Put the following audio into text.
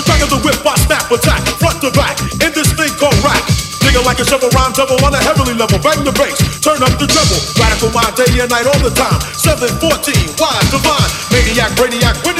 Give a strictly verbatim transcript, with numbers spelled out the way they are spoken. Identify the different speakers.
Speaker 1: crack of the whip, I snap, attack, front to back, in this thing called rap. Nigga like a shovel, rhyme double on a heavenly level. Bang the bass, turn up the treble. Radical mind, day and night, all the time. seven fourteen, wise, divine, maniac, brainiac,